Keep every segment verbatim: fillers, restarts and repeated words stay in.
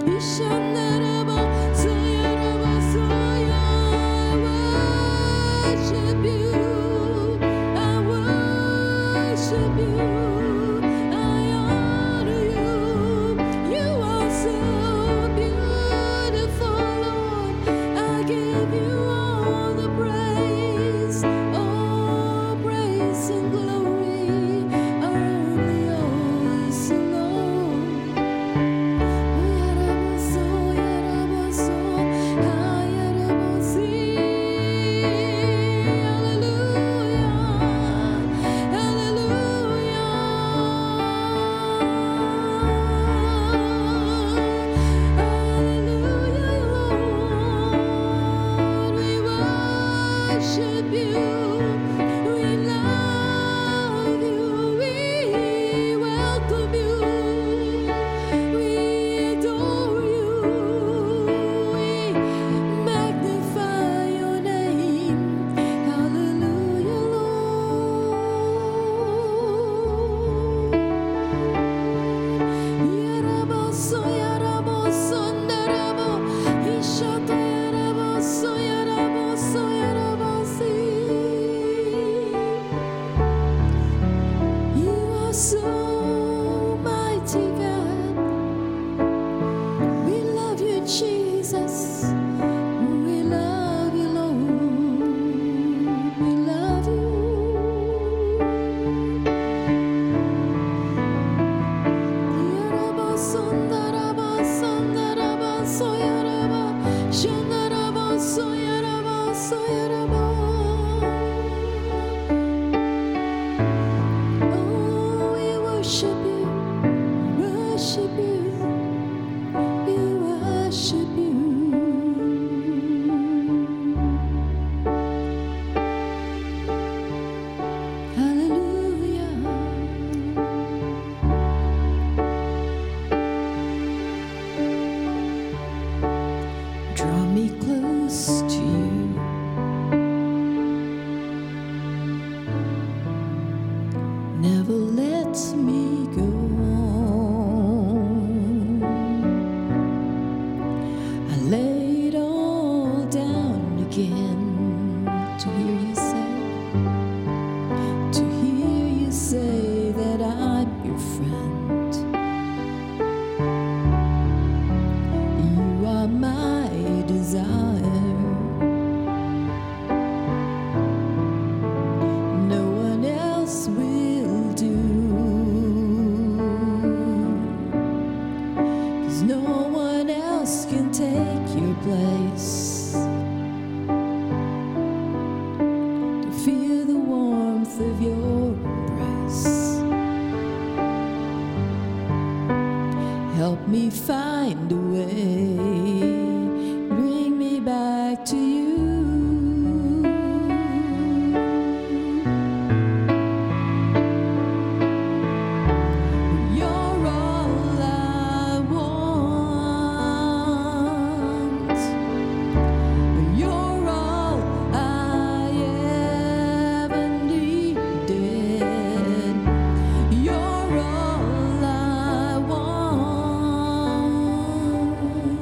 You're all I want.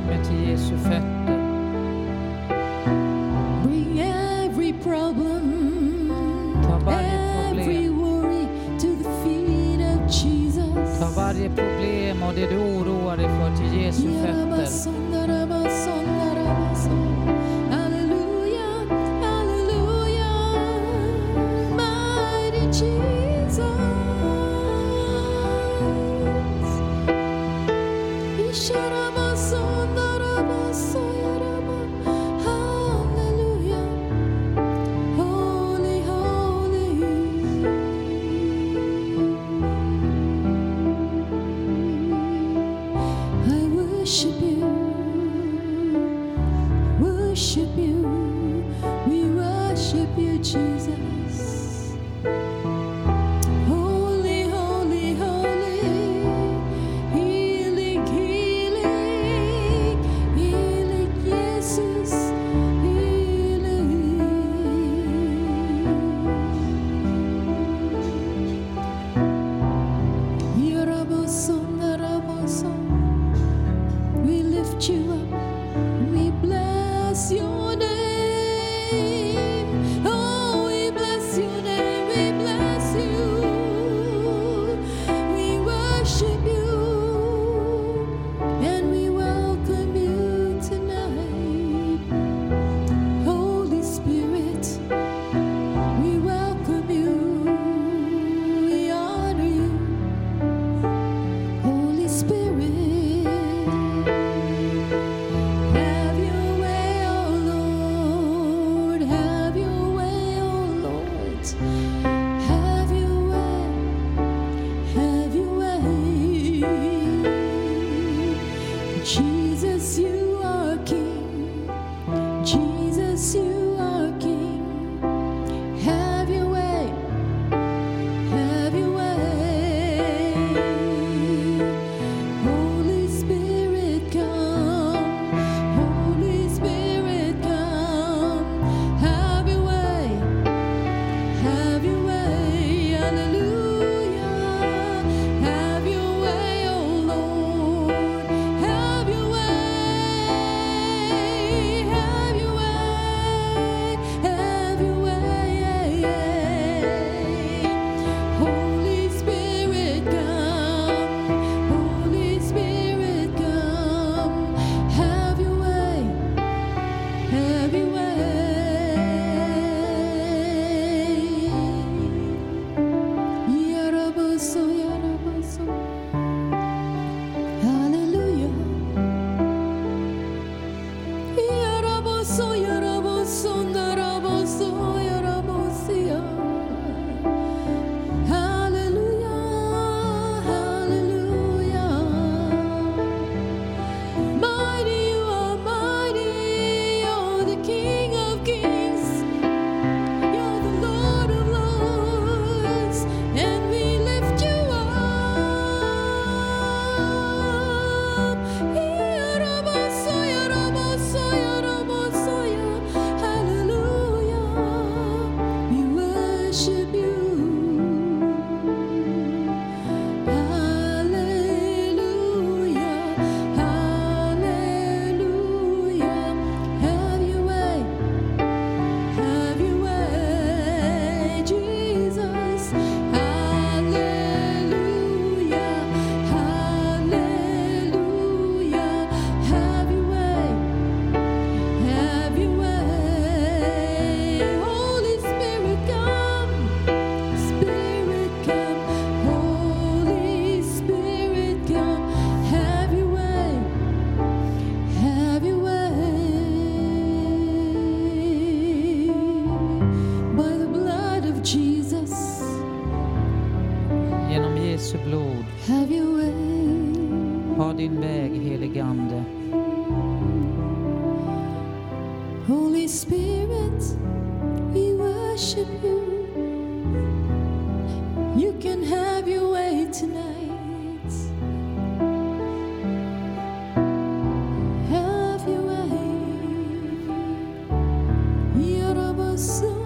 kommer till Jesu fötter. Bring every problem, Ta varje every problem. worry to the feet of Jesus. Ta varje problem och det du oroar dig för till Jesu fötter. Hallelujah, hallelujah, mighty Jesus. Hallelujah, holy, holy. I worship you, worship you, we worship you, Jesus. Holy, holy, holy, healing, healing, healing, Jesus, healing. Yaraboson, we lift you up, we bless your name. Oh, we bless your name, we bless you. We worship you, and we welcome you tonight. Holy Spirit, we welcome you, we honor you. Holy Spirit, have your way, oh Lord, have your way, oh Lord, have your way, have your way. Jesus, you are King, Jesus, you are King, have your way, have your way. Holy Spirit, come. Holy Spirit, come. Have your way. Have your way. Hallelujah. Have your way, oh Lord. Have your way. Have your way. Have your way. Holy Spirit, come. Holy Spirit, come. Have your way. Have your way. Yaraboso, yaraboso. Hallelujah. Yaraboso, yaraboso, naraboso, yarabosia. Hallelujah, hallelujah. Mighty you are, mighty, you're the King of kings, you're the Lord of lords, and we lift you up. Yaraboso, yaraboso, yaraboso, ya- Hallelujah, we worship you. Hallelujah, hallelujah. Have your way, have your way, Jesus. Hallelujah, hallelujah. Have your way, have your way. Holy Spirit, come. Spirit, come. Holy Spirit, come. Have your way, have your way. By the blood of Jesus, Genom Jesu blod. have your way. Ha din väg, helige Ande. Holy Spirit, we worship you. You can have your way tonight. Have your way. Yaraboso,